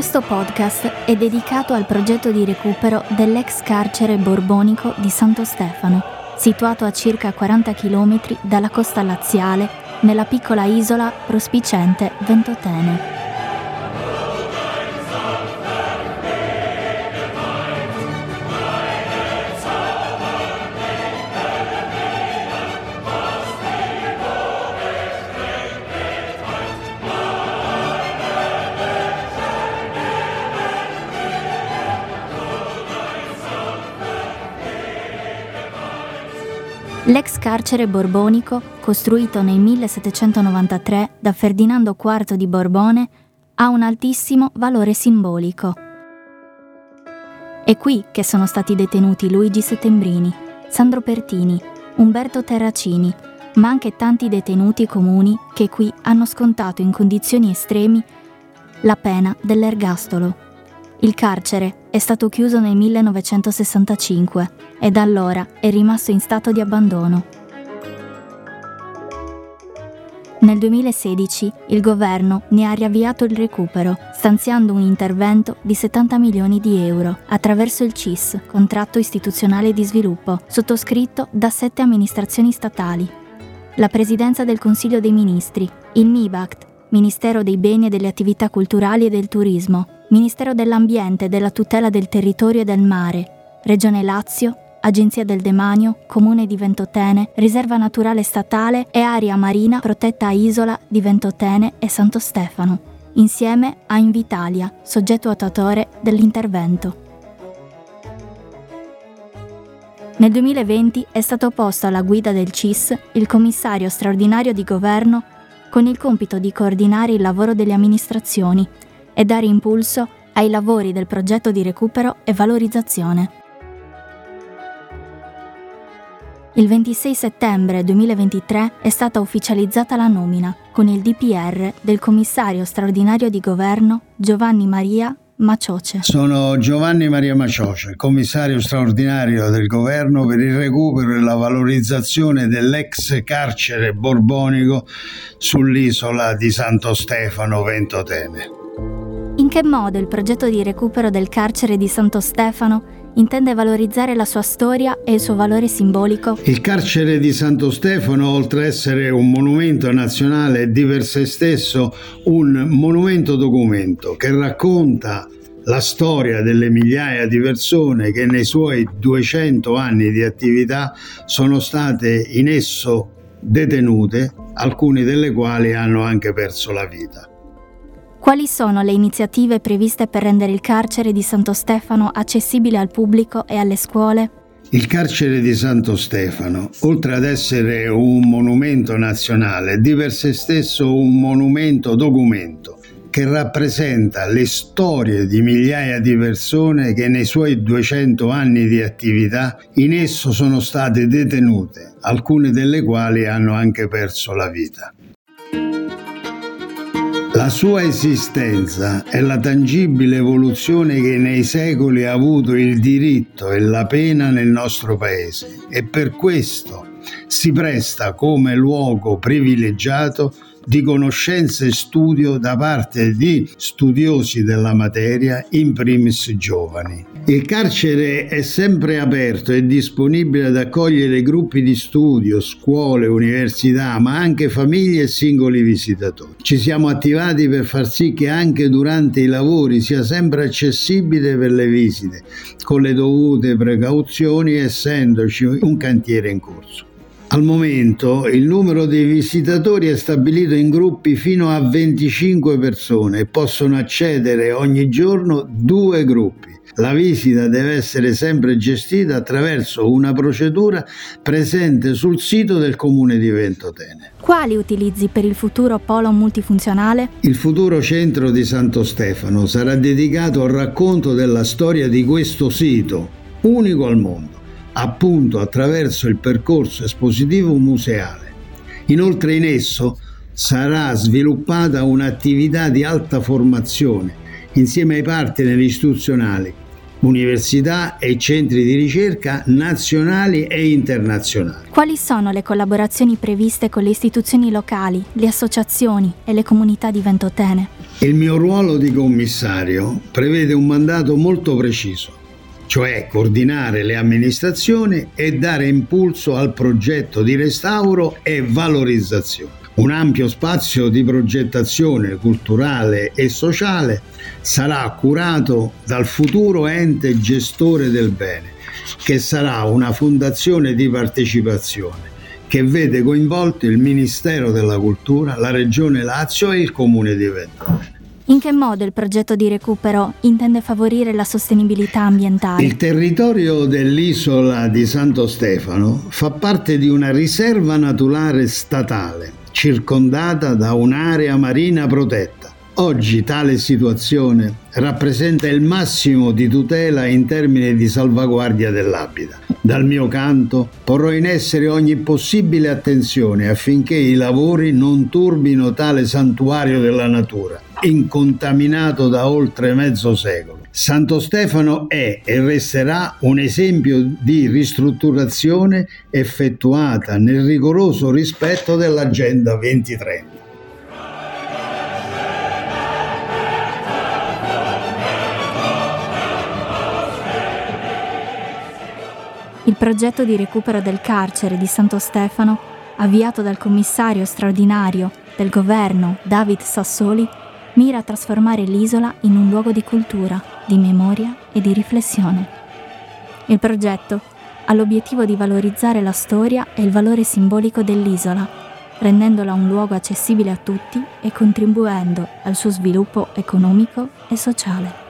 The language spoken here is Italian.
Questo podcast è dedicato al progetto di recupero dell'ex carcere borbonico di Santo Stefano, situato a circa 40 km dalla costa laziale, nella piccola isola prospiciente Ventotene. L'ex carcere borbonico, costruito nel 1793 da Ferdinando IV di Borbone, ha un altissimo valore simbolico. È qui che sono stati detenuti Luigi Settembrini, Sandro Pertini, Umberto Terracini, ma anche tanti detenuti comuni che qui hanno scontato in condizioni estremi la pena dell'ergastolo. Il carcere è stato chiuso nel 1965 e da allora è rimasto in stato di abbandono. Nel 2016 il governo ne ha riavviato il recupero, stanziando un intervento di 70 milioni di euro attraverso il CIS, Contratto Istituzionale di Sviluppo, sottoscritto da 7 amministrazioni statali: la Presidenza del Consiglio dei Ministri, il MIBACT, Ministero dei Beni e delle Attività Culturali e del Turismo, Ministero dell'Ambiente e della Tutela del Territorio e del Mare, Regione Lazio, Agenzia del Demanio, Comune di Ventotene, Riserva Naturale Statale e Area Marina Protetta a Isola di Ventotene e Santo Stefano, insieme a Invitalia, soggetto attuatore dell'intervento. Nel 2020 è stato posto alla guida del CIS il commissario straordinario di governo con il compito di coordinare il lavoro delle amministrazioni e dare impulso ai lavori del progetto di recupero e valorizzazione. Il 26 settembre 2023 è stata ufficializzata la nomina con il DPR del commissario straordinario di governo Giovanni Maria Macioce. Sono Giovanni Maria Macioce, commissario straordinario del governo per il recupero e la valorizzazione dell'ex carcere borbonico sull'isola di Santo Stefano Ventotene. In che modo il progetto di recupero del carcere di Santo Stefano intende valorizzare la sua storia e il suo valore simbolico? Il carcere di Santo Stefano, oltre a essere un monumento nazionale, è di per sé stesso un monumento documento che racconta la storia delle migliaia di persone che nei suoi 200 anni di attività sono state in esso detenute, alcune delle quali hanno anche perso la vita. Quali sono le iniziative previste per rendere il carcere di Santo Stefano accessibile al pubblico e alle scuole? Il carcere di Santo Stefano, oltre ad essere un monumento nazionale, è di per sé stesso un monumento documento che rappresenta le storie di migliaia di persone che nei suoi 200 anni di attività in esso sono state detenute, alcune delle quali hanno anche perso la vita. La sua esistenza è la tangibile evoluzione che nei secoli ha avuto il diritto e la pena nel nostro paese e per questo si presta come luogo privilegiato di conoscenza e studio da parte di studiosi della materia, in primis giovani. Il carcere è sempre aperto e disponibile ad accogliere gruppi di studio, scuole, università, ma anche famiglie e singoli visitatori. Ci siamo attivati per far sì che anche durante i lavori sia sempre accessibile per le visite, con le dovute precauzioni, essendoci un cantiere in corso. Al momento il numero dei visitatori è stabilito in gruppi fino a 25 persone e possono accedere ogni giorno 2 gruppi. La visita deve essere sempre gestita attraverso una procedura presente sul sito del Comune di Ventotene. Quali utilizzi per il futuro polo multifunzionale? Il futuro centro di Santo Stefano sarà dedicato al racconto della storia di questo sito, unico al mondo, appunto attraverso il percorso espositivo museale. Inoltre in esso sarà sviluppata un'attività di alta formazione insieme ai partner istituzionali, università e centri di ricerca nazionali e internazionali. Quali sono le collaborazioni previste con le istituzioni locali, le associazioni e le comunità di Ventotene? Il mio ruolo di commissario prevede un mandato molto preciso, cioè coordinare le amministrazioni e dare impulso al progetto di restauro e valorizzazione. Un ampio spazio di progettazione culturale e sociale sarà curato dal futuro ente gestore del bene, che sarà una fondazione di partecipazione che vede coinvolto il Ministero della Cultura, la Regione Lazio e il Comune di Ventotene. In che modo il progetto di recupero intende favorire la sostenibilità ambientale? Il territorio dell'isola di Santo Stefano fa parte di una riserva naturale statale, circondata da un'area marina protetta. Oggi tale situazione rappresenta il massimo di tutela in termini di salvaguardia dell'habitat. Dal mio canto porrò in essere ogni possibile attenzione affinché i lavori non turbino tale santuario della natura, incontaminato da oltre mezzo secolo. Santo Stefano è e resterà un esempio di ristrutturazione effettuata nel rigoroso rispetto dell'Agenda 2030. Il progetto di recupero del carcere di Santo Stefano, avviato dal commissario straordinario del governo David Sassoli, mira a trasformare l'isola in un luogo di cultura, di memoria e di riflessione. Il progetto ha l'obiettivo di valorizzare la storia e il valore simbolico dell'isola, rendendola un luogo accessibile a tutti e contribuendo al suo sviluppo economico e sociale.